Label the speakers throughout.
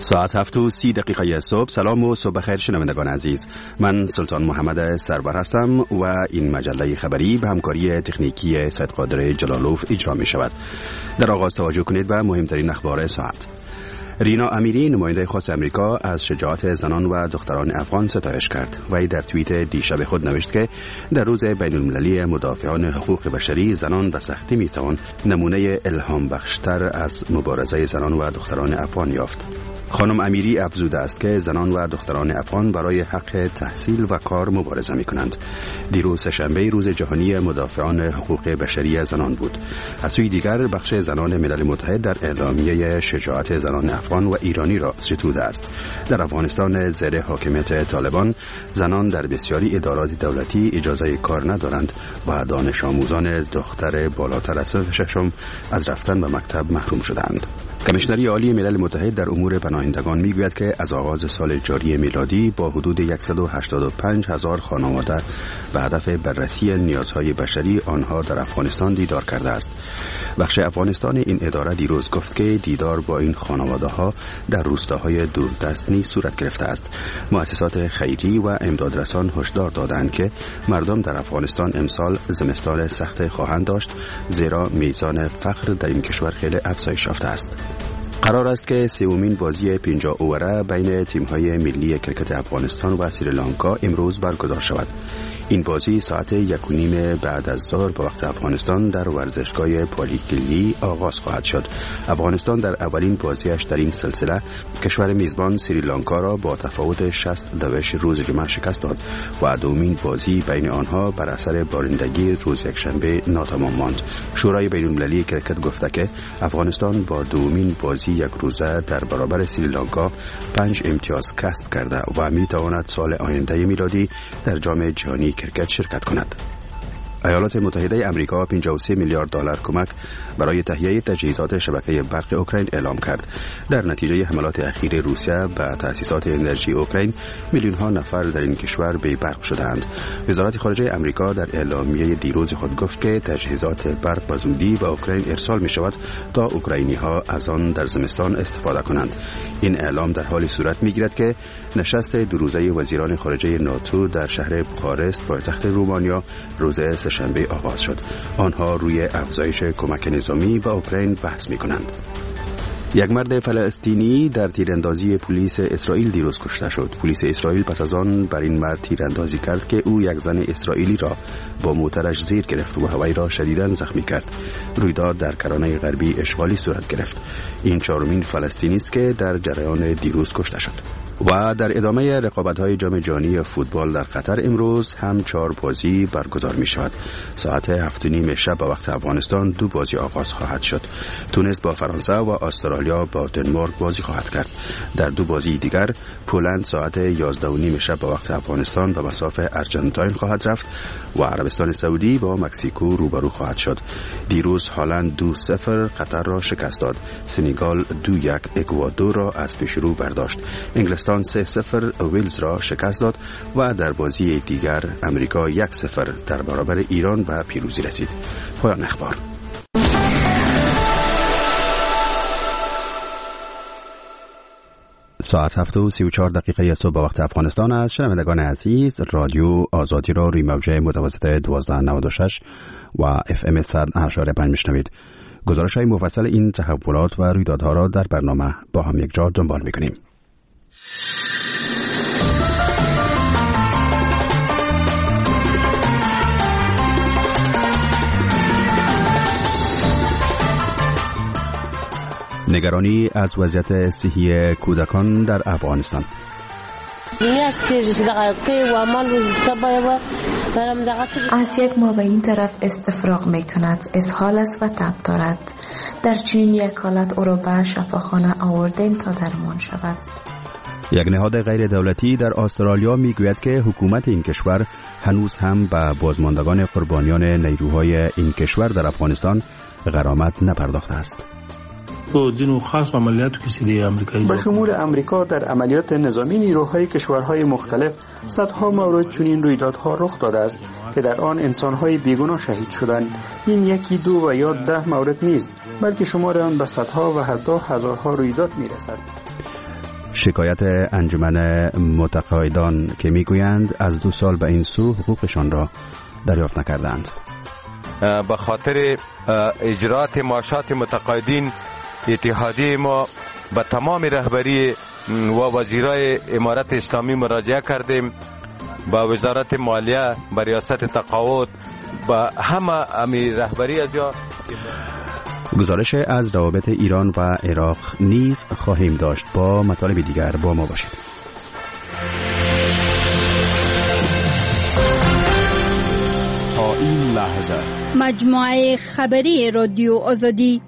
Speaker 1: ساعت 7:30 صبح. سلام و صبح بخیر شنوندگان عزیز. من سلطان محمد سرور هستم و این مجله خبری به همکاری تکنیکی سید قادر جلالوف اجرا می شود. در آغاز توجه کنید به مهمترین اخبار ساعت. رینا امیری نماینده خاص امریکا از شجاعت زنان و دختران افغان ستایش کرد. وی در توییت دیشب خود نوشت که در روز بین المللی مدافعان حقوق بشری زنان به سختی میتوان نمونه الهام بخشتر از مبارزه زنان و دختران افغان یافت. خانم امیری افزوده است که زنان و دختران افغان برای حق تحصیل و کار مبارزه می کنند. دیروز شنبه روز جهانی مدافعان حقوق بشری زنان بود. از سوی دیگر بخش زنان ملل متحد در اعلامیه شجاعت زنان افغان و ایرانی را ستوده است. در افغانستان زیر حاکمیت طالبان زنان در بسیاری ادارات دولتی اجازه کار ندارند و دانش آموزان دختر بالاتر از صنف ششم از رفتن به مکتب محروم شدند. کمیشنری عالی ملل متحد در امور پناهندگان میگوید که از آغاز سال جاری میلادی با حدود 185,000 خانواده به هدف بررسی نیازهای بشری آنها در افغانستان دیدار کرده است. بخش افغانستان این اداره دیروز گفت که دیدار با این خانواده ها در روستاهای دوردست نیز صورت گرفته است. مؤسسات خیری و امدادرسان هشدار دادند که مردم در افغانستان امسال زمستان سخت خواهند داشت، زیرا میزان فقر در این کشور خیلی افزایش یافته است. قرار است که سومین بازی 50 اووره بین تیم‌های ملی کرکت افغانستان و سریلانکا امروز برگزار شود. این بازی ساعت 1:30 بعد از ظهر به وقت افغانستان در ورزشگاه پالیکلی آغاز خواهد شد. افغانستان در اولین بازیش در این سلسله کشور میزبان سریلانکا را با تفاوت 60 روز جمعه شکست داد و دومین بازی بین آنها بر اثر بارندگی روز یکشنبه ناتمام ماند. شورای بین‌المللی کرکت گفته که افغانستان با دومین بازی یک روزه در برابر سریلانکا 5 امتیاز کسب کرده و میتواند سال آینده میلادی در جام جهانی کرکت شرکت کند. ایالات متحده آمریکا 53 میلیارد دلار کمک برای تهیه تجهیزات شبکه برق اوکراین اعلام کرد. در نتیجه حملات اخیر روسیه به تأسیسات انرژی اوکراین میلیون ها نفر در این کشور بی برق شدند. وزارت خارجه آمریکا در اعلامیه دیروز خود گفت که تجهیزات برق به زودی به اوکراین ارسال می شود تا اوکراینی ها از آن در زمستان استفاده کنند. این اعلام در حال صورت می گیرد که نشست دو روزه وزیران خارجه ناتو در شهر بخارست پایتخت رومانیا روز شنبه آغاز شد. آنها روی افزایش کمک نظامی به اوکراین بحث می‌کنند. یک مرد فلسطینی در تیراندازی پلیس اسرائیل دیروز کشته شد. پلیس اسرائیل پس از آن بر این مرد تیراندازی کرد که او یک زن اسرائیلی را با موترش زیر گرفت و وی را شدیداً زخمی کرد. رویداد در کرانه غربی اشغالی صورت گرفت. این چهارمین فلسطینی است که در جریان دیروز کشته شد. و در ادامه رقابت‌های جام جهانی فوتبال در قطر امروز هم 4 بازی برگزار می‌شود. ساعت 7:30 شب به وقت افغانستان 2 بازی آغاز خواهد شد. تونس با فرانسه و استرالیا با دنمارک بازی خواهد کرد. در 2 بازی دیگر پولند ساعت 11:30 شب به وقت افغانستان به مصاف ارژانتین خواهد رفت و عربستان سعودی با مکزیکو روبرو خواهد شد. دیروز هلند 2-0 قطر را شکست داد. سنگال 2-1 اکوادور را از پیشرو برداشت. انگلستان 3-0 ویلز را شکست داد و در بازی دیگر امریکا 1-0 در برابر ایران به پیروزی رسید. پایان اخبار. ساعت 7:34 صبح به وقت افغانستان است. شنوندگان عزیز، رادیو آزادی را روی موج متوسط 1296 و FM 100.5 میشنوید. گزارش های مفصل این تحولات و رویدادها را در برنامه با هم یک جا دنبال میکنیم. نگرانی از وضعیت صحی کودکان در افغانستان.
Speaker 2: از یک ماه به این طرف استفراغ می کند، اسهال است و تب دارد. در چنین یک حالت او را به شفاخانه آوردیم تا درمان شود.
Speaker 1: یک نهاد غیر دولتی در استرالیا میگوید که حکومت این کشور هنوز هم به بازماندگان قربانیان نیروهای این کشور در افغانستان غرامت نپرداخته است.
Speaker 3: به شمول امریکا در عملیات نظامی نیروهای کشورهای مختلف صدها مورد چنین رویدادها رخ داده است که در آن انسانهای بیگناه شهید شدند. این یکی، دو و یا 10 مورد نیست، بلکه شمار آن به صدها و حتی هزارها رویداد میرسد.
Speaker 1: شکایت انجمن متقاعدان که میگویند از 2 سال به این سو حقوقشان را دریافت نکردند.
Speaker 4: به خاطر اجرات معاشات متقاعدین اتحادیه ما به تمام رهبری و وزیرای امارت اسلامی مراجعه کردیم، با وزارت مالیه، با ریاست تقاعد، با همه رهبری از جا.
Speaker 1: گزارش از روابط ایران و عراق نیز خواهیم داشت. با مطالب دیگر با ما باشید.
Speaker 5: تا این لحظه
Speaker 6: مجموعه خبری رادیو آزادی.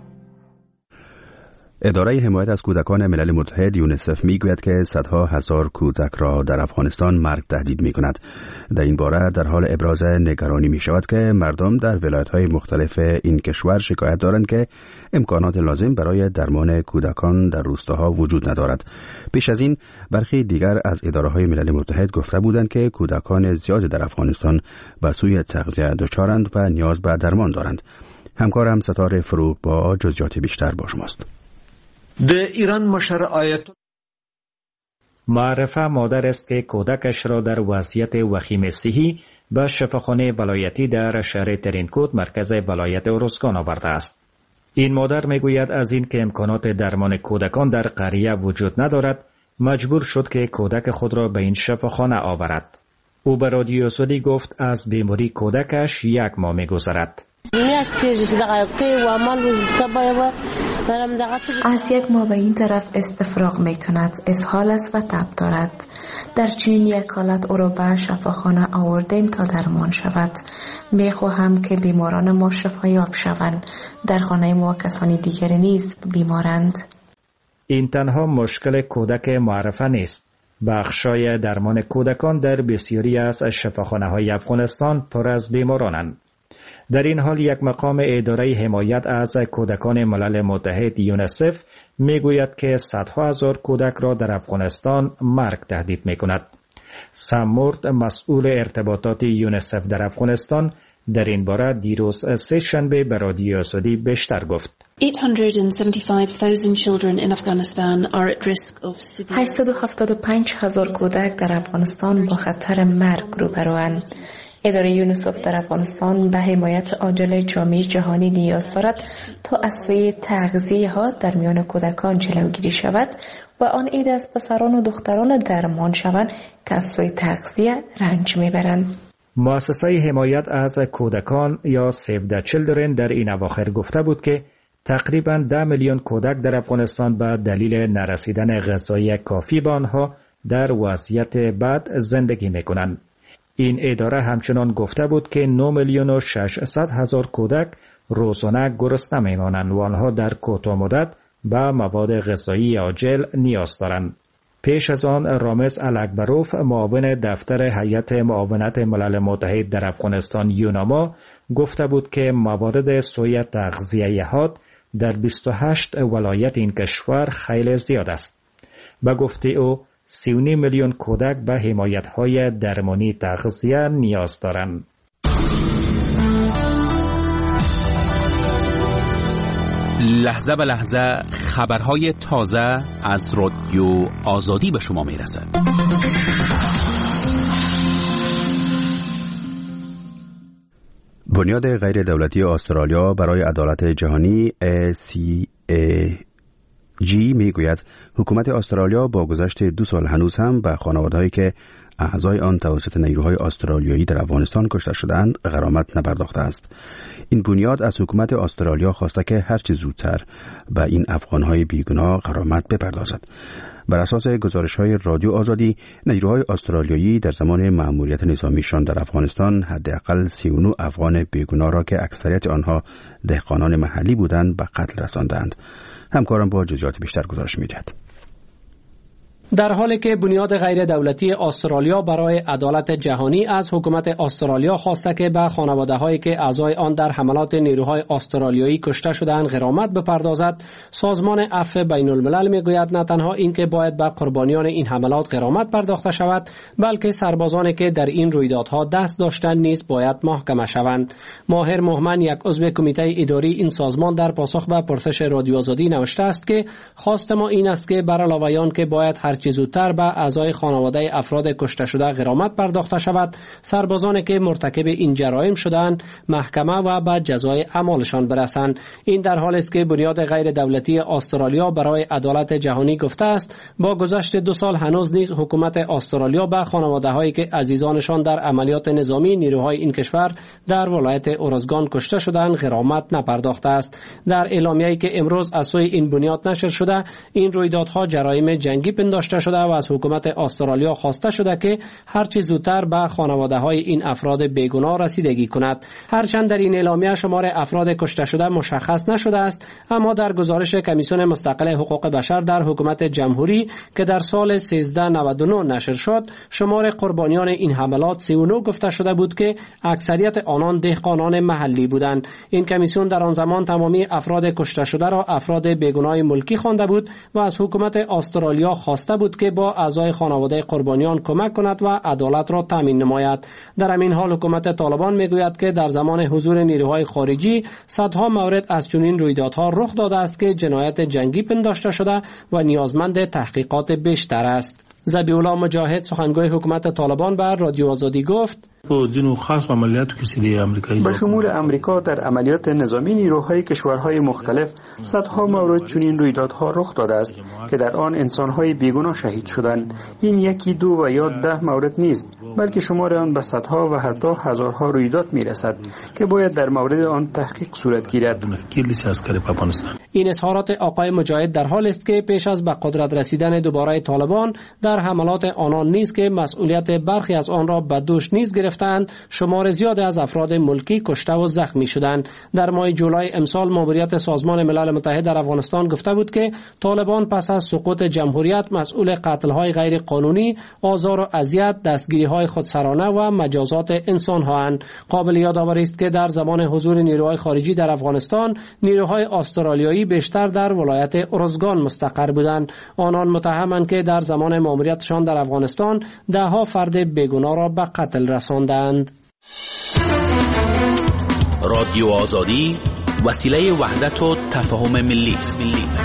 Speaker 1: اداره حمایت از کودکان ملل متحد یونیسف میگوید که صدها هزار کودک را در افغانستان مرگ تهدید میکند. در این باره در حال ابراز نگرانی می شود که مردم در ولایت‌های مختلف این کشور شکایت دارند که امکانات لازم برای درمان کودکان در روستاها وجود ندارد. پیش از این برخی دیگر از اداره‌های ملل متحد گفته بودند که کودکان زیادی در افغانستان به سوی تغذیه دچارند و نیاز به درمان دارند. همکارم ستاره فروغ با جزئیات بیشتر با شماست.
Speaker 7: در ایران مشر آیت
Speaker 8: معرفه مادر است که کودکش را در وضعیت وخیم صحی به شفاخانه ولایتی در شهر ترینکوت مرکز ولایت ارزگان آورده است. این مادر میگوید از این که امکانات درمان کودکان در قریه وجود ندارد، مجبور شد که کودک خود را به این شفاخانه آورد. او به رادیو آزادی گفت از بیماری کودکش 1 ماه می‌گذرد.
Speaker 2: از 1 ماه به این طرف استفراغ می کند، اسهال است و تب دارد. در چنین یک حالت او را به شفاخانه آوردیم تا درمان شود. می خواهم که بیماران ما شفایاب شوند. در خانه ما کسانی دیگری نیز بیمارند.
Speaker 8: این تنها مشکل کودک معرفه نیست. بخشای درمان کودکان در بسیاری از شفاخانه‌های افغانستان پر از بیمارانند. در این حال یک مقام اداره حمایت از کودکان ملل متحد یونیسف میگوید که صدها هزار کودک را در افغانستان مرگ تهدید میکند. سم مورد، مسئول ارتباطات یونیسف در افغانستان، در این باره دیروز 3 شنبه به رادیو آزادی بیشتر گفت.
Speaker 2: 875,000 کودک در افغانستان با خطر مرگ روبروند. اداره یونیسف در افغانستان به حمایت عاجل جامعه جهانی نیاز دارد تا از سوی تغذیه ها در میان کودکان جلوگیری شود و آن عید از پسران و دختران درمان شوند که از سوی تغذیه رنج میبرند.
Speaker 8: مؤسسه حمایت از کودکان یا سیو د چیلدرن در این اواخر گفته بود که تقریباً 10 میلیون کودک در افغانستان به دلیل نرسیدن غذای کافی به آنها در وضعیت بد زندگی میکنند. این اداره همچنان گفته بود که 9,600,000 کودک روزانه گرسنه میمانند و آنها در کوتاه مدت به مواد غذایی عاجل نیاز دارند. پیش از آن رامز الکبروف، معاون دفتر هیئت معاونت ملل متحد در افغانستان یوناما، گفته بود که موارد سوء تغذیه حاد در 28 ولایت این کشور خیلی زیاد است. به گفته او 39 میلیون کودک به حمایت‌های درمانی تغذیه نیاز دارند.
Speaker 5: لحظه به لحظه خبرهای تازه از رادیو آزادی به شما میرسد.
Speaker 1: بنیاد غیر دولتی استرالیا برای عدالت جهانی ACAG میگوید حکومت استرالیا با گذشت 2 سال هنوز هم به خانواده‌هایی که اعضای آن توسط نیروهای استرالیایی در افغانستان کشته شدند غرامت نپرداخته است. این بنیاد از حکومت استرالیا خواسته که هر چه زودتر به این افغان‌های بیگناه غرامت بپردازد. بر اساس گزارش‌های رادیو آزادی، نیروهای استرالیایی در زمان مأموریت نظامیشان در افغانستان حداقل 39 افغان بیگناه را که اکثریت آنها دهقانان محلی بودند به قتل رساندند. همکارم با جزئیات بیشتر گزارش می‌دهد.
Speaker 9: در حالی که بنیاد غیر دولتی استرالیا برای عدالت جهانی از حکومت استرالیا خواسته که به خانواده‌هایی که اعضای آن در حملات نیروهای استرالیایی کشته شدند غرامت بپردازد، سازمان عفو بین الملل میگوید نه تنها اینکه باید به قربانیان این حملات غرامت پرداخته شود، بلکه سربازانی که در این رویدادها دست داشتند نیز باید محاکمه شوند. ماهر مومن، یک عضو کمیته اداری این سازمان، در پاسخ به پرسش رادیو آزادی نوشته است که خواست ما این است که بر علاوه آن که باید هر چه زودتر به اعضای خانواده افراد کشته شده غرامت پرداخته شود، سربازانی که مرتکب این جرایم شدند محکمه و به جزای اعمالشان برسند. این در حالی است که بنیاد غیر دولتی استرالیا برای عدالت جهانی گفته است با گذشت 2 سال هنوز نیز حکومت استرالیا به خانواده‌هایی که عزیزانشان در عملیات نظامی نیروهای این کشور در ولایت اورزگان کشته شدند غرامت نپرداخته است. در اعلامیه‌ای که امروز از سوی این بنیاد نشر شده، این رویدادها جرایم جنگی پنداشته شده و از حکومت استرالیا خواسته شده که هر چه زودتر به خانواده‌های این افراد بیگناه رسیدگی کند. هرچند در این اعلامیه شمار افراد کشته شده مشخص نشده است، اما در گزارش کمیسیون مستقل حقوق بشر در حکومت جمهوری که در سال 1399 نشر شد، شمار قربانیان این حملات 39 گفته شده بود که اکثریت آنان دهقانان محلی بودند. این کمیسیون در آن زمان تمامی افراد کشته شده را افراد بیگناه ملکی خوانده بود و از حکومت استرالیا خواسته بود که با اعضای خانواده قربانیان کمک کند و عدالت را تامین نماید. در همین حال حکومت طالبان میگوید که در زمان حضور نیروهای خارجی صدها مورد از چنین رویدادها رخ داده است که جنایت جنگی پنداشته شده و نیازمند تحقیقات بیشتر است. ذبیح الله مجاهد، سخنگوی حکومت طالبان، بر رادیو آزادی گفت:
Speaker 3: به شمول امریکا در عملیات نظامی نیروهای کشورهای مختلف صدها مورد چنین رویدادها رخ داده است که در آن انسانهای بیگناه شهید شدند. این یکی، 2 و یا 10 مورد نیست، بلکه شمار آن به صدها و حتی هزارها رویداد میرسد که باید در مورد آن تحقیق صورت گیرد.
Speaker 9: این اظهارات آقای مجاهد در حال است که پیش از به قدرت رسیدن دوباره طالبان در حملات آنان نیز که مسئولیت برخی از آن را به دوش نیز گرفتند، شمار زیادی از افراد ملکی کشته و زخمی شدند. در ماه جولای امسال ماموریت سازمان ملل متحد در افغانستان گفته بود که طالبان پس از سقوط جمهوریت مسئول قتل‌های غیر قانونی، آزار و اذیت، دستگیری‌های خودسرانه و مجازات انسان‌هاند. قابل یادآوری است که در زمان حضور نیروهای خارجی در افغانستان، نیروهای استرالیایی بیشتر در ولایت اورزگان مستقر بودند. آنان متهمند که در زمان ماموریتشان در افغانستان ده‌ها فرد بیگناه را به قتل رساندند.
Speaker 5: رادیو آزادی وسیله وحدت و تفاهم ملی است.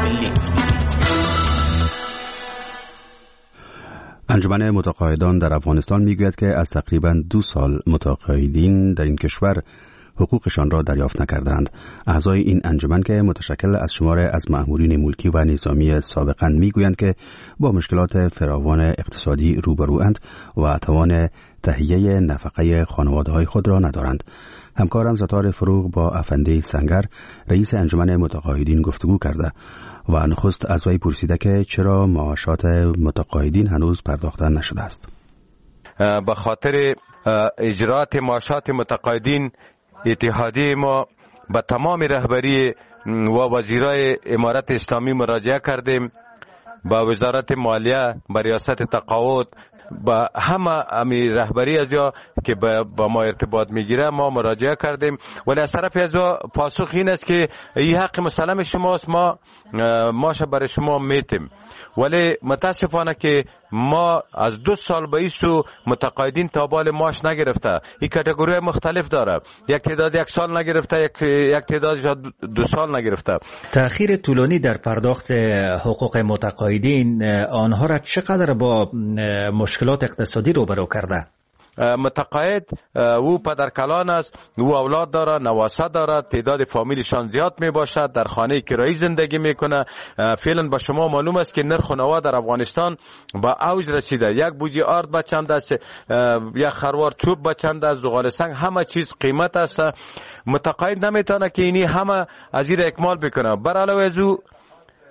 Speaker 1: انجمن متقاعدان در افغانستان میگوید که از تقریباً 2 سال متقاعدین در این کشور حقوقشان را دریافت نکردند. اعضای این انجمن که متشکل از شمار از مأمورین ملکی و نظامی سابقاً میگویند که با مشکلات فراوان اقتصادی روبروند و توان تهیه نفقه خانواده‌های خود را ندارند. همکارم ستار فروغ با افندی سنگر، رئیس انجمن متقاعدین، گفتگو کرده و نخست از وی پرسیده که چرا معاشات متقاعدین هنوز پرداخته نشده است.
Speaker 4: به خاطر اجرات معاشات متقاعدین اتحادیه ما به تمام رهبری و وزیرای امارت اسلامی مراجعه کردیم، با وزارت مالیه، با ریاست تقاعد، با همه رهبری از جا که با ما ارتباط میگیره ما مراجعه کردیم. ولی از طرف از پاسخ این است که این حق مسلم شماست، ماش برای شما میتیم. ولی متاسفانه که ما از 2 سال به ایسو متقاعدین تابال معاش نگرفته. این کاتگوری مختلف داره، یک تعداد 1 سال نگرفته، یک تعداد 2 سال نگرفته.
Speaker 8: تأخیر طولانی در پرداخت حقوق متقاعدین آنها را چقدر با مشکلات اقتصادی روبرو کرده؟
Speaker 4: متقاعد او پدرکلان است، او اولاد داره، نواسه داره، تعداد فامیلشان زیاد می باشد، در خانه کرایی زندگی میکنه. فعلا با شما معلوم است که نرخ نوا در افغانستان با اوج رسیده. یک بوجی آرد به چند است، یک خروار چوب به چند است، زغال سنگ، همه چیز قیمت است. متقاعد نمیتونه که اینی همه از این اکمال بکنه. بر علاوه از او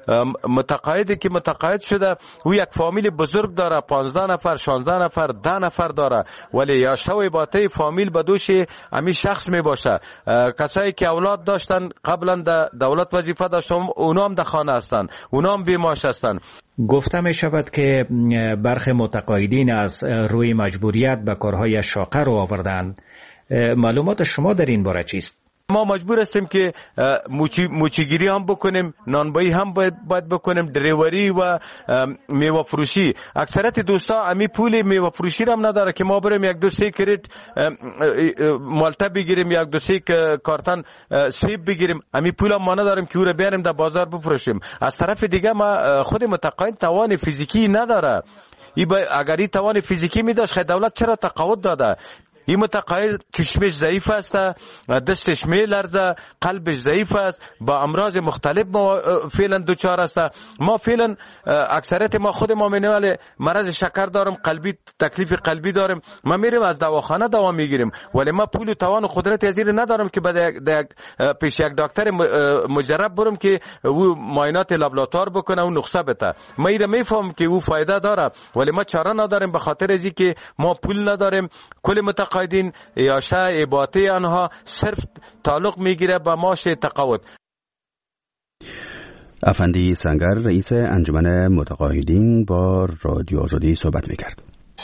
Speaker 4: متقاعدی که متقاعد شده او یک فامیل بزرگ داره، 15 نفر 16 نفر 10 نفر داره، ولی یا شوی باته فامیل به دوش امی شخص می باشه. کسایی که اولاد داشتن قبلا در دولت وظیفه داشتن اونا هم در خانه هستن، اونا هم بیماش هستن.
Speaker 8: گفته می شود که برخی متقاعدین از روی مجبوریت به کارهای شاقه رو آوردن. معلومات شما در این باره چیست؟
Speaker 4: ما مجبور هستیم که موچیگیری هم بکنیم، نانبایی هم باید بکنیم، دریوری و میوه فروشی. اکثریت دوستا امی پول میوه فروشی هم نداره که ما بریم یک دو سه کریت مالته بگیریم، یک دو سه کارتن سیب بگیریم. امی پول هم ما نداریم که او رو بیاریم در بازار بفروشیم. از طرف دیگه ما خود متقاعد توان فیزیکی نداره. اگر این توان فیزیکی می داشت خیلی دولت چرا تقاعد داده؟ این متقاعد کشمش ضعیف است، دستش می لرزه، قلبش ضعیف است، با امراض مختلف فعلا دچار است. ما فعلا اکثریت ما خود ما مینواله مرض شکر دارم، قلبی تکلیف قلبی دارم، ما میریم از دواخانه دوا میگیریم، ولی ما پول و توان و قدرت ازیر ندارم که پیش یک دکتر مجرب برم که او معاینات لابراتوار بکنه و نسخه بده. ما ایره میفهم که او فایده داره، ولی ما چاره نداریم به خاطر ازی که ما پول نداریم. کل متقاعدین یا شای باطی آنها صرف تعلق میگیره به معاش تقاعد.
Speaker 1: افندی سنگر رئیس انجمن متقاعدین با رادیو آزادی صحبت میکرد.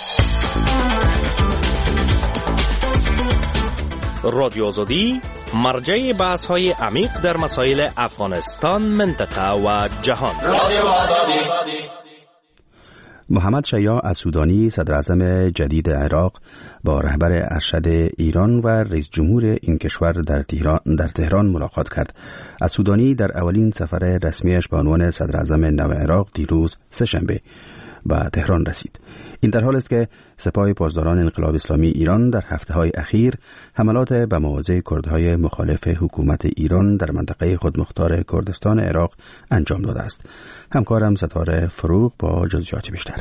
Speaker 10: رادیو آزادی مرجع بحث‌های عمیق در مسائل افغانستان، منطقه و جهان. رادیو آزادی.
Speaker 1: محمد شیاع السودانی صدر اعظم جدید عراق با رهبر ارشد ایران و رئیس جمهور این کشور در تهران ملاقات کرد. السودانی در اولین سفر رسمیش به عنوان صدر اعظم نو عراق دیروز سه‌شنبه به تهران رسید. این در حال است که سپاه پاسداران انقلاب اسلامی ایران در هفته‌های اخیر حملات به مواضع کردهای مخالف حکومت ایران در منطقه خودمختار کردستان عراق انجام داده است. همکارم ستاره فروغ با جزئیات بیشتر.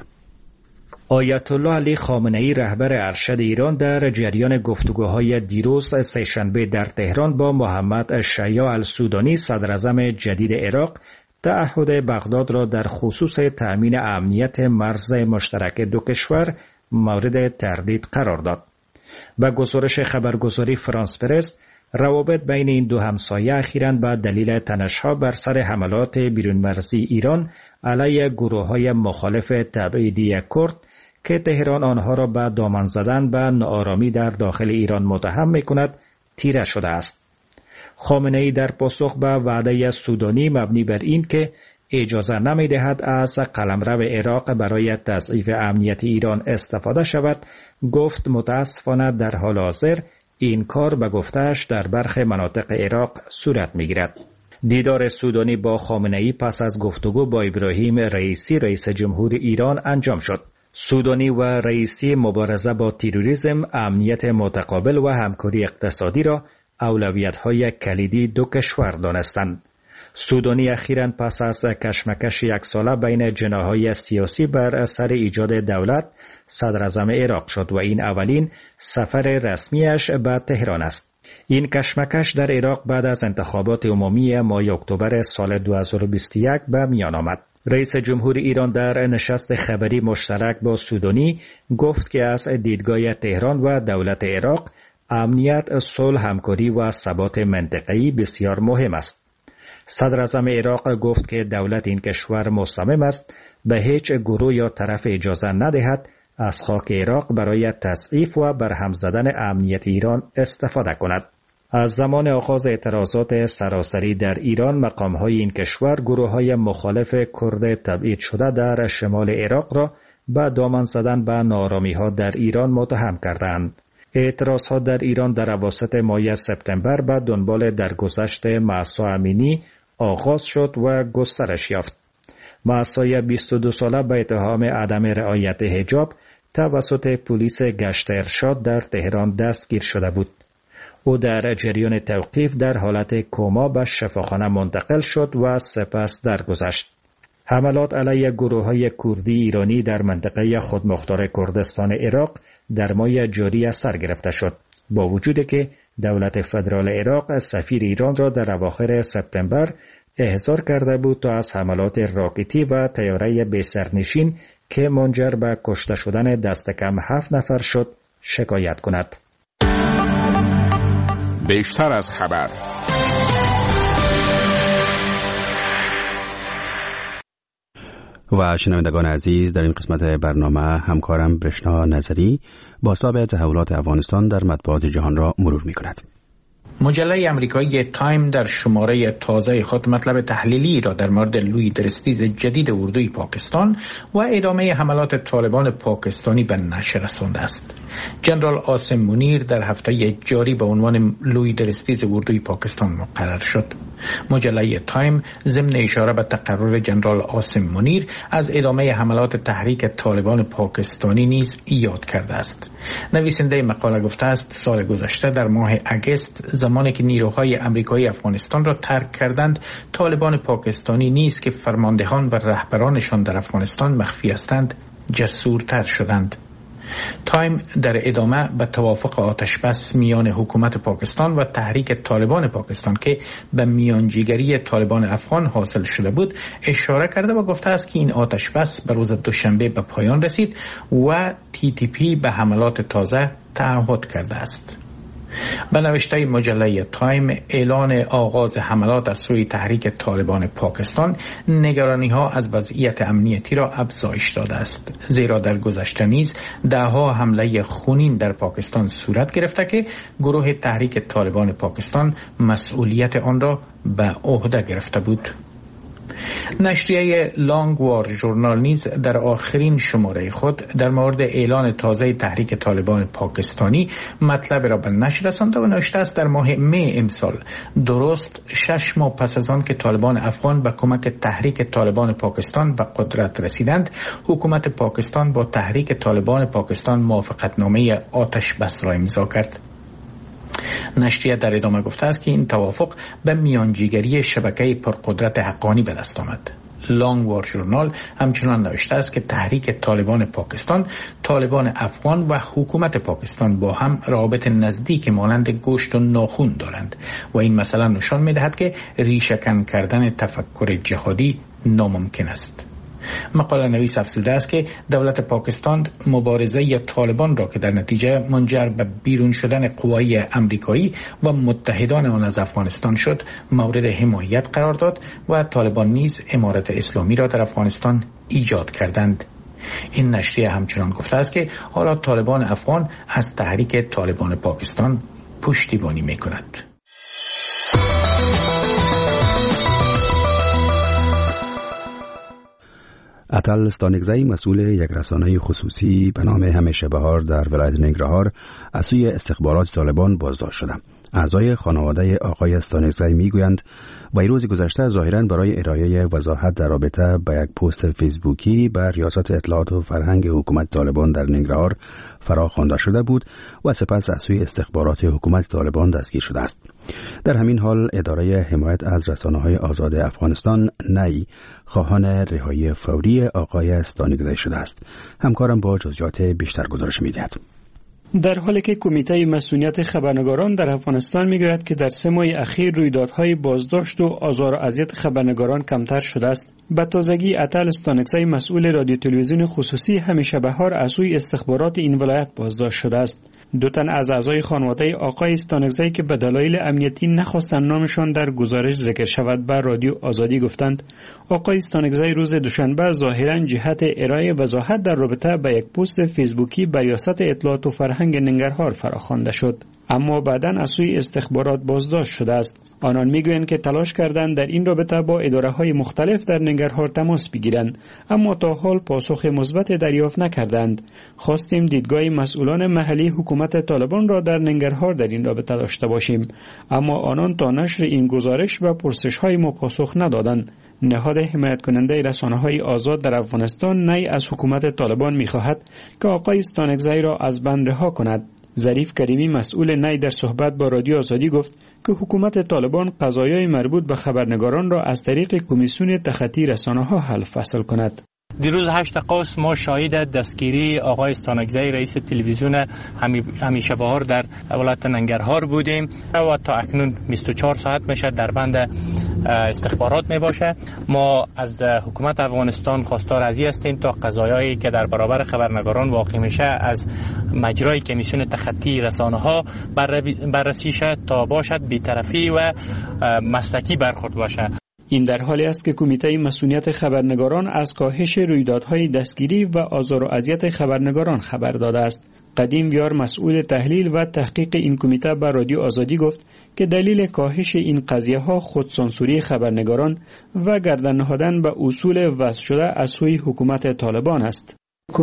Speaker 8: آیت الله علی خامنه‌ای رهبر ارشد ایران در جریان گفتگوهای دیروز سه‌شنبه در تهران با محمد شیاع السودانی صدر اعظم جدید عراق تعهد بغداد را در خصوص تأمین امنیت مرز مشترک دو کشور مورد تردید قرار داد. با گزارش خبرگزاری فرانس پرس، روابط بین این دو همسایه اخیراً به دلیل تنش‌ها بر سر حملات بیرون مرزی ایران علیه گروه‌های مخالف تبعیدی کرد که تهران آنها را به دامن زدن به ناآرامی در داخل ایران متهم می‌کند تیره شده است. خامنه‌ای در پاسخ به وعده سودانی مبنی بر این که اجازه نمی‌دهد از قلمرو عراق برای تضعیف امنیت ایران استفاده شود، گفت متاسفانه در حال حاضر این کار به گفته‌اش در برخی مناطق عراق صورت می‌گیرد. دیدار سودانی با خامنه‌ای پس از گفتگو با ابراهیم رئیسی رئیس جمهور ایران انجام شد. سودانی و رئیسی مبارزه با تروریسم، امنیت متقابل و همکاری اقتصادی را اولویت‌های کلیدی دو کشور دانستند. سودانی اخیراً پس از کشمکش یک ساله بین جناح‌های سیاسی بر اثر ایجاد دولت صدر اعظم عراق شد و این اولین سفر رسمیش به تهران است. این کشمکش در عراق بعد از انتخابات عمومی ماه اکتبر سال 2021 به میان آمد. رئیس جمهور ایران در نشست خبری مشترک با سودانی گفت که از دیدگاه تهران و دولت عراق امنیت، صلح، همکاری و ثبات منطقه‌ای بسیار مهم است. صدر اعظم عراق گفت که دولت این کشور مصمم است به هیچ گروه یا طرف اجازه ندهد از خاک عراق برای تضعیف و برهم زدن امنیت ایران استفاده کند. از زمان آغاز اعتراضات سراسری در ایران، مقام‌های این کشور گروه‌های مخالف کرد تبعید شده در شمال عراق را به دامن زدن به ناآرامی‌ها در ایران متهم کردند. اعتراضها در ایران در اواسط ماه سپتامبر به دنبال درگذشت مهسا امینی آغاز شد و گسترش یافت. مهسا 22 ساله به اتهام عدم رعایت حجاب توسط پلیس گشت ارشاد در تهران دستگیر شده بود. او در جریان توقیف در حالت کما به شفاخانه منتقل شد و سپس درگذشت. حملات علیه گروه‌های کردی ایرانی در منطقه خودمختار کردستان عراق در ماه جاری از سر گرفته شد، با وجودی که دولت فدرال عراق سفیر ایران را در اواخر سپتامبر احضار کرده بود تا از حملات راکتی و طیاره بی‌سرنشین که منجر به کشته شدن دست کم 7 نفر شد شکایت کند.
Speaker 5: بیشتر از خبر.
Speaker 1: و شنوندگان عزیز، در این قسمت برنامه همکارم برشنا نظری بازتاب تحولات افغانستان در مطبوعات جهان را مرور می کند.
Speaker 11: مجله امریکایی تایم در شماره تازه خود مطلب تحلیلی را در مورد لوی درستیز جدید اردوی پاکستان و ادامه حملات طالبان پاکستانی به نشر رسانده است. جنرال عاصم منیر در هفته جاری به عنوان لوی درستیز اردوی پاکستان مقرر شد. مجله تایم ضمن اشاره به تقرر جنرال عاصم منیر از ادامه حملات تحریک طالبان پاکستانی نیز یاد کرده است. نویسنده مقاله گفته است سال گذشته در ماه اگست زمانی که نیروهای امریکایی افغانستان را ترک کردند، طالبان پاکستانی نیز که فرماندهان و رهبرانشان در افغانستان مخفی هستند جسورتر شدند. تایم در ادامه به توافق آتشبس میان حکومت پاکستان و تحریک طالبان پاکستان که به میانجیگری طالبان افغان حاصل شده بود اشاره کرده و گفته است که این آتشبس به روز دوشنبه به پایان رسید و TTP به حملات تازه تعهد کرده است. به نوشته مجله تایم، اعلان آغاز حملات از سوی تحریک طالبان پاکستان نگرانی ها از وضعیت امنیتی را افزایش داده است، زیرا در گذشته نیز دهها حمله خونین در پاکستان صورت گرفته که گروه تحریک طالبان پاکستان مسئولیت آن را به عهده گرفته بود. نشریه لانگ وار ژورنال نیز در آخرین شماره خود در مورد اعلان تازه تحریک طالبان پاکستانی مطلب را به نشر رسانده و نوشته است در ماه می امسال، درست 6 ماه پس از آن که طالبان افغان به کمک تحریک طالبان پاکستان به قدرت رسیدند، حکومت پاکستان با تحریک طالبان پاکستان موافقتنامه آتش بس را امضا کرد. نشریه در ادامه گفته است که این توافق به میانجیگری شبکه پرقدرت حقانی به دست آمد. لانگ وار ژورنال همچنان نوشته است که تحریک طالبان پاکستان، طالبان افغان و حکومت پاکستان با هم روابط نزدیک مانند گوشت و ناخن دارند و این مسئله نشان می‌دهد که ریشه‌کن کردن تفکر جهادی ناممکن است. مقاله نویس افزوده است که دولت پاکستان مبارزه طالبان را که در نتیجه منجر به بیرون شدن قوای امریکایی و متحدان آن از افغانستان شد مورد حمایت قرار داد و طالبان نیز امارت اسلامی را در افغانستان ایجاد کردند. این نشریه همچنان گفته است که حالا طالبان افغان از تحریک طالبان پاکستان پشتیبانی می‌کند.
Speaker 1: اتل ستانکزی مسئول یک رسانه خصوصی به نام همیشه بهار در ولایت ننگرهار از سوی استخبارات طالبان بازداشت شده. اعضای خانواده آقای استانکزی میگویند ویروز گذشته ظاهراً برای ارائه وضاحت در رابطه با یک پست فیسبوکی به ریاست اطلاعات و فرهنگ حکومت طالبان در ننگرهار فراخوانده شده بود و سپس از سوی استخبارات حکومت طالبان دستگیر شده است. در همین حال اداره حمایت از رسانه‌های آزاد افغانستان نی خواهان رهایی فوری آقای استانکزی شده است. همکارم با جزئیات بیشتر گزارش می‌دهد.
Speaker 3: در حالی که کمیته مسئولیت خبرنگاران در افغانستان میگوید که در 3 ماه اخیر رویدادهای بازداشت و آزار و اذیت خبرنگاران کمتر شده است، به تازگی اتل استانکزی مسئول رادیو تلویزیون خصوصی همیشه بهار از سوی استخبارات این ولایت بازداشت شده است. 2 تن از اعضای خانواده آقای استانکزی که به دلایل امنیتی نخواستند نامشان در گزارش ذکر شود به رادیو آزادی گفتند آقای استانکزی روز دوشنبه ظاهراً جهت ارائه وضاحت در رابطه با یک پست فیسبوکی به ریاست اطلاعات و فرهنگ ننگرهار فراخوانده شد، اما بعداً از سوی استخبارات بازداشت شده است. آنان میگویند که تلاش کردند در این رابطه با اداره‌های مختلف در ننگرهار تماس بگیرند، اما تا حال پاسخ مثبت دریافت نکردند. خواستیم دیدگاه مسئولان محلی حکومت طالبان را در ننگرهار در این رابطه داشته باشیم، اما آنان تا نشر این گزارش و پرسش‌های ما پاسخ ندادند. نهاد حمایت کننده رسانه‌های آزاد در افغانستان نی از حکومت طالبان می‌خواهد که آقای استانکزی را از بند رها کند. ظریف کریمی مسئول نی در صحبت با رادیو آزادی گفت که حکومت طالبان قضایای مربوط به خبرنگاران را از طریق کمیسیون تخطی رسانه‌ها حل فصل کند.
Speaker 12: دیروز 8 قوس ما شاهد دستگیری آقای استانکزی رئیس تلویزیون همیشه بهار در ولایت ننگرهار بودیم و تا اکنون 24 ساعت میشه در بند استخبارات می باشه. ما از حکومت افغانستان خواستار از این هستیم تا قضایایی که در برابر خبرنگاران واقع میشه از مجرای کمیسیون تخطی رسانه ها بررسی شد تا باشد بی‌طرفی و مسلکی برخورد باشه.
Speaker 3: این در حالی است که کمیته مسئولیت خبرنگاران از کاهش رویدادهای دستگیری و آزار و اذیت خبرنگاران خبر داده است. قدیم یار مسئول تحلیل و تحقیق این کمیته به رادیو آزادی گفت که دلیل کاهش این قضیه ها خودسانسوری خبرنگاران و گردن نهادن به اصول وضع شده از سوی حکومت طالبان است.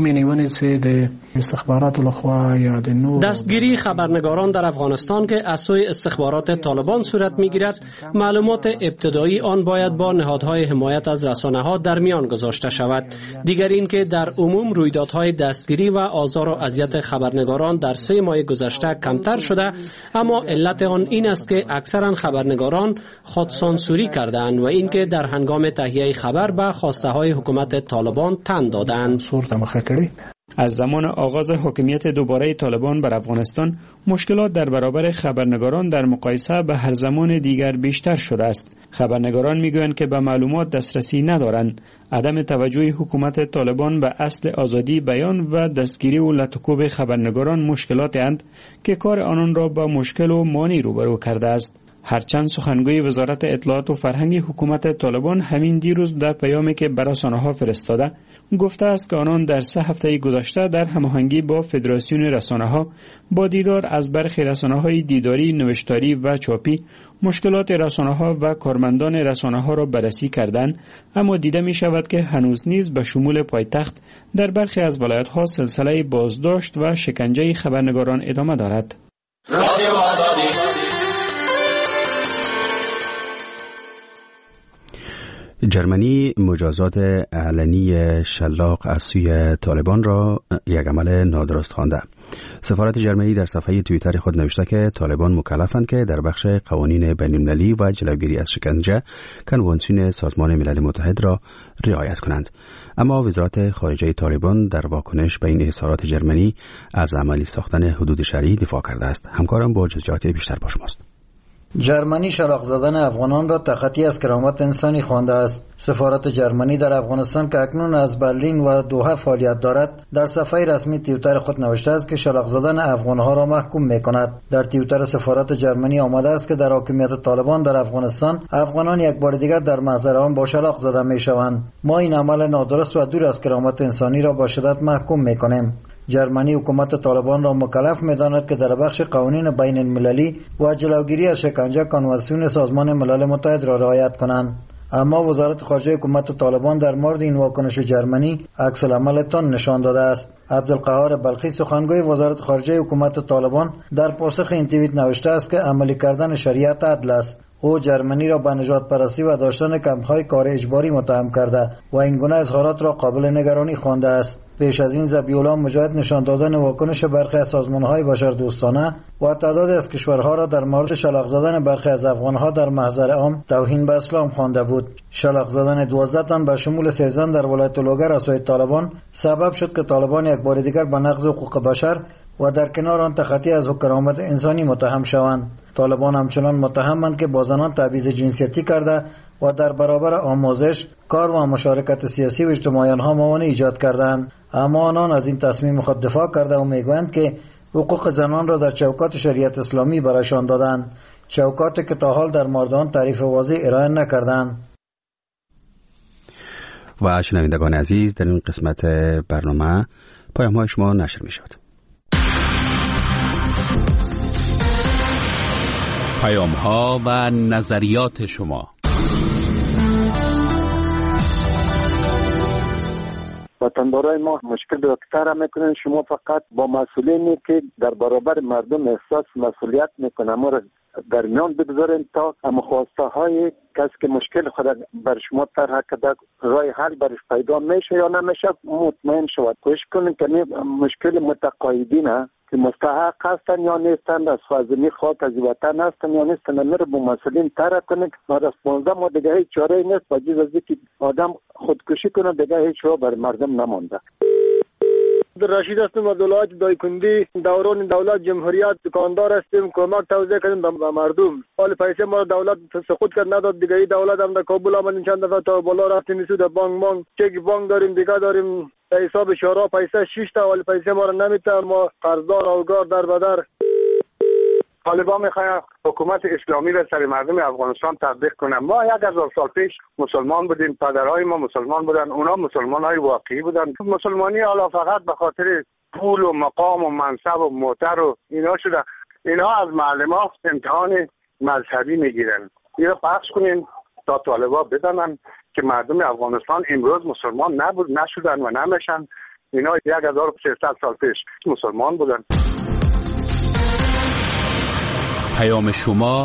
Speaker 9: دستگیری خبرنگاران در افغانستان که از سوی استخبارات طالبان صورت می‌گیرد، معلومات ابتدایی آن باید با نهادهای حمایت از رسانه‌ها در میان گذاشته شود. دیگر این که در عموم رویدادهای دستگیری و آزار و اذیت خبرنگاران در 3 ماه گذشته کمتر شده، اما علت آن این است که اکثرا خبرنگاران خودسانسوری کردند و اینکه در هنگام تهیه خبر به خواسته‌های حکومت طالبان تن دادند.
Speaker 3: از زمان آغاز حاکمیت دوباره طالبان بر افغانستان، مشکلات در برابر خبرنگاران در مقایسه به هر زمان دیگر بیشتر شده است. خبرنگاران میگویند که به معلومات دسترسی ندارند. عدم توجه حکومت طالبان به اصل آزادی بیان و دستگیری و لطکوب خبرنگاران مشکلاتی اند که کار آنان را با مشکل و مانع روبرو کرده است. هرچند سخنگوی وزارت اطلاعات و فرهنگ حکومت طالبان همین دیروز در پیامی که به رسانه‌ها فرستاده گفته است که آنان در 3 هفته گذشته در هماهنگی با فدراسیون رسانه‌ها با دیدار از برخی رسانه‌های دیداری، نوشتاری و چاپی مشکلات رسانه‌ها و کارمندان رسانه‌ها را بررسی کردند، اما دیده می‌شود که هنوز نیز به شمول پایتخت در برخی از ولایت‌ها سلسله بازداشت و شکنجه خبرنگاران ادامه دارد.
Speaker 1: جرمنی مجازات علنی شلاق از سوی طالبان را یک عمل نادرست خوانده. سفارت جرمنی در صفحه توییتر خود نوشته که طالبان مکلفند که در بخش قوانین بین‌المللی و جلوگیری از شکنجه کنوانسیون سازمان ملل متحد را رعایت کنند. اما وزارت خارجه طالبان در واکنش به این اظهارات جرمنی از عملی ساختن حدود شرعی دفاع کرده است. همکارم با جزئیات بیشتر با شماست.
Speaker 13: جرمنی شلاق زدن افغانان را تخطی از کرامت انسانی خوانده است. سفارت جرمنی در افغانستان که اکنون از برلین و دوحه فعالیت دارد، در صفحه رسمی توییتر خود نوشته است که شلاق زدن افغانها را محکوم می‌کند. در توییتر سفارت جرمنی آمده است که در حاکمیت طالبان در افغانستان افغانان یک بار دیگر در محضر آن با شلاق زده می‌شوند. ما این عمل نادرست و دور از کرامت انسانی را با شدت محکوم می‌کنیم. جرمنی حکومت طالبان را مکلف می‌داند که در بخش قوانین بین المللی و جلوگیری از شکنجه کنوانسیون سازمان ملل متحد را رعایت کنند. اما وزارت خارجه حکومت طالبان در مورد این واکنش جرمنی عکس العمل تند نشان داده است. عبدالقهار بلخی سخنگوی وزارت خارجه حکومت طالبان در پاسخ این توییت نوشته است که عملی کردن شریعت عدل است. او جرمنی را به نژاد پرستی و داشتن کمپ‌های کار اجباری متهم کرده و این گونه اظهارات را قابل نگرانی خوانده است. پیش از این ذبیح‌الله مجاهد نشان دادن واکنش برخی از سازمان‌های بشردوستانه و تعدادی از کشورها را در مورد شلاق زدن برخی از افغان‌ها در محضر عام توهین به اسلام خوانده بود. شلاق زدن 12 تن به شمول 3 زن در ولایت لوگر از سوی طالبان سبب شد که طالبان یک بار دیگر به نقض حقوق بشر و در کنار آن تخطی از کرامت انسانی متهم شوند. طالبان همچنان متهمند که با زنان تبعیض جنسیتی کرده و در برابر آموزش، کار و مشارکت سیاسی و اجتماعی آنها موانع ایجاد کردند. اما آنان از این تصمیم خود دفاع کرده و میگویند که حقوق زنان را در چوکات شریعت اسلامی برایشان دادند، چوکاتی که تا حال در مورد آن تعریف واضح ارائه نکردند.
Speaker 1: و شنوندگان عزیز، در این قسمت برنامه پیام‌های شما نشر می‌شود.
Speaker 5: پیام‌ها و نظریات شما.
Speaker 14: وطندارای ما مشکل را اکثر میکنن. شما فقط با مسئولینی که در برابر مردم احساس مسئولیت میکنن ما را در میان بگذارین تا خواسته های کسی که مشکل خود بر شما طرح کرده راه حل برش پیدا میشه یا نمیشه مطمئن شود. کوشش کنین که مشکل متقاعدینه که مستحق هستن یا نیستن، از خازنی خاک از وطن هستن یا نیستن، میره با مسئولین طرح کنه. بعد از 15 ماه دیگه هیچ چاره نیست، باید از اینکه آدم خودکشی کنه دیگه هیچ راه بر مردم نمونده.
Speaker 15: رشید هستم از ولایت دایکندی. دوران دولت جمهوریت دکاندار هستیم، کمک توزیع کردیم به مردم. حال پیسه ما دولت سقوط کرد نداد دیگه. دولت هم در کابل آمدیم چند دفعه تا بالا رفتیم سود بانک چک بانک داریم دیگه داریم حساب شورا پیسه 6 تا ولی پیسه ما رو نمیده. ما قرضدار اوگار در بدر.
Speaker 16: طالبان میخواین حکومت اسلامی را سر مردم افغانستان تطبیق کنن. ما 1000 سال پیش مسلمان بودیم، پدرهای ما مسلمان بودن، اونا مسلمانای واقعی بودن. مسلمانی حالا فقط به خاطر پول و مقام و منصب و موتر و اینا شده. اینا از معلم‌ها امتحان مذهبی میگیرن. اینو پخش کنین تا طالبان بدانن که مردم افغانستان امروز مسلمان نشدن و نمیشن. اینا 1300 سال پیش مسلمان بودن.
Speaker 5: پیام شما